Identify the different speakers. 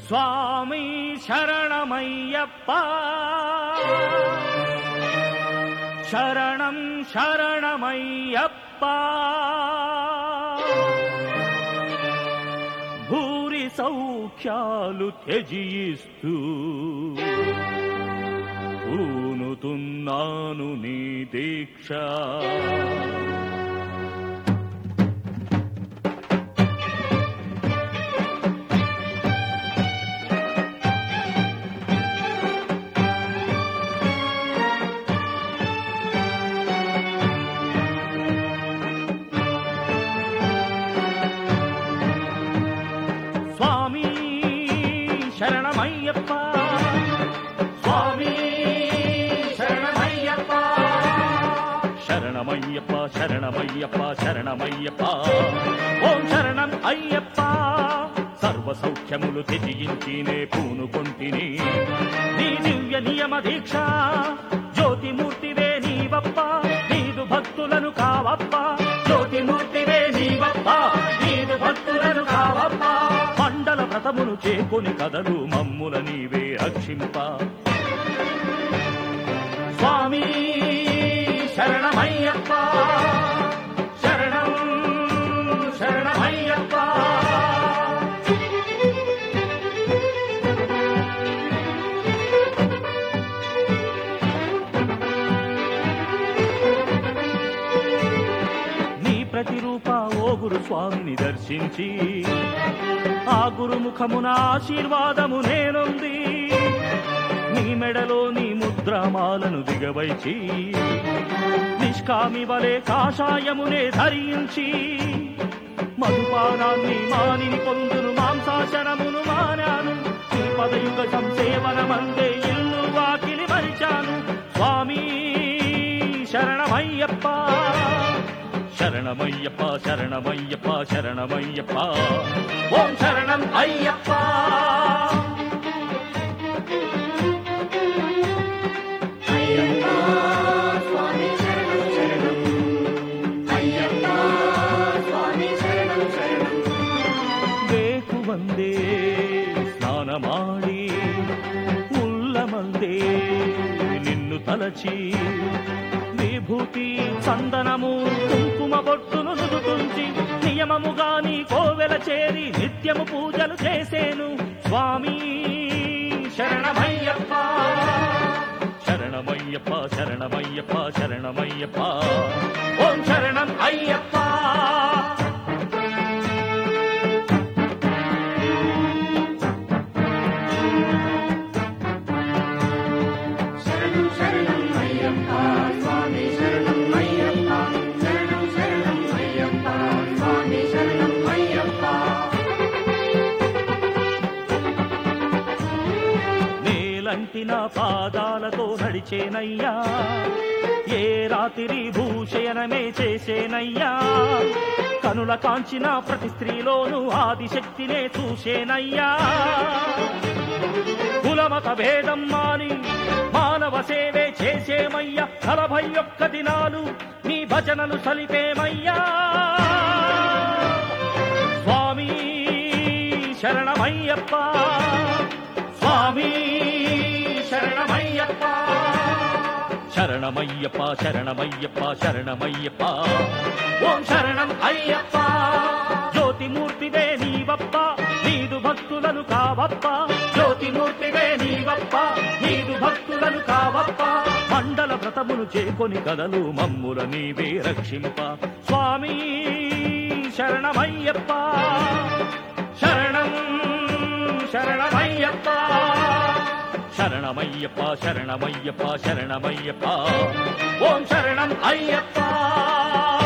Speaker 1: స్వామి శరణమయ్యప్ప శరణం శరణమయ్యప్ప భూరి సౌఖ్యాలు త్యజిస్తూ పూనుతున్నాను నీ దీక్ష స్వామి శరణమయ్యప్ప స్వామి శరణమయ్యప్ప శరణమయ్యప్ప శరణమయ్యప్ప శరణమయ్యప్ప ఓం శరణం అయ్యప్ప సర్వ సౌఖ్యములు త్యజించినే పూనుకొంటిని నీ దివ్య నియమ దీక్ష జ్యోతిమూర్తివే నీవప్ప నీదు భక్తులను కావప్ప జ్యోతిమూర్తివే నీవప్ప నీదు భక్తులను కావప్ప మండల వ్రతమును చేకొని కదలు మమ్ముల నీవే రక్షింప స్వామి శరణమయ్యప్ప శరణం శరణమయ్యప్ప నీ ప్రతిరూప ఓ గురు స్వామిని దర్శించి ఆ గురుముఖమున ఆశీర్వాదము నేనుంది నీ మెడలో నీ ముద్రామాలను దిగవైచి నిష్కామి వలె కాషాయమునే ధరించి మధుపానాన్ని మానిని పొందును మాంసాశనమును మానాను నీ పదయుగ సంసేవనమందే ఇల్లు వాకిలి మరిచాను స్వామి శరణమయ్యప్ప శరణమయ్యప్ప శరణమయ్యప్ప శరణమయ్యప్ప ఓం శరణం అయ్యప్ప
Speaker 2: అయ్యప్ప స్వామి శరణం శరణం అయ్యప్ప స్వామి శరణం శరణం
Speaker 1: వేకు వందే స్నానమాడి ఉల్లమందే నిన్ను తలచి విభూతి చందనము కుంకుమ బొట్టును నుదుటుంచి నియమముగా నీ కోవెల చేరి నిత్యము పూజలు చేసేను స్వామి శరణమయ్యప్ప శరణమయ్యప్ప శరణమయ్యప్ప శరణమయ్యప్ప ఓం శరణం అయ్యప్ప
Speaker 2: శరణం శరణం అయ్యప్ప స్వామి శరణం అయ్యప్ప శరణం శరణం అయ్యప్ప స్వామి శరణం అయ్యప్ప
Speaker 1: నేలంటి నా పాదాలతో నడిచేనయ్యా ఏ రాత్రి భూషయనమే చేసేనయ్యా కనుల కాంచిన ప్రతి స్త్రీలోనూ ఆదిశక్తినే చూసేనయ్యా కులమత భేదం మాని మానవ సేవే చేసేమయ్యా 41 దినాలు నీ భజనలు సలిపేమయ్యా స్వామి శరణమయ్యప్ప స్వామి శరణమయ్యప్ప శరణమయ్యప్ప శరణమయ్యప్ప శరణమయ్యప్ప ఓం శరణం అయ్యప్ప జ్యోతిమూర్తివే నీవప్ప నీదు భక్తులను కావప్ప జ్యోతిమూర్తివే నీవప్ప నీదు భక్తులను కావప్ప మండల వ్రతమును చేకొని కదలు మమ్ముల నీవే రక్షింప స్వామి శరణమయ్యప్ప శరణం శరణమయ్యప్ప శరణమయ్యప్ప శరణమయ్యప్ప శరణమయ్యప్ప ఓం శరణం అయ్యప్ప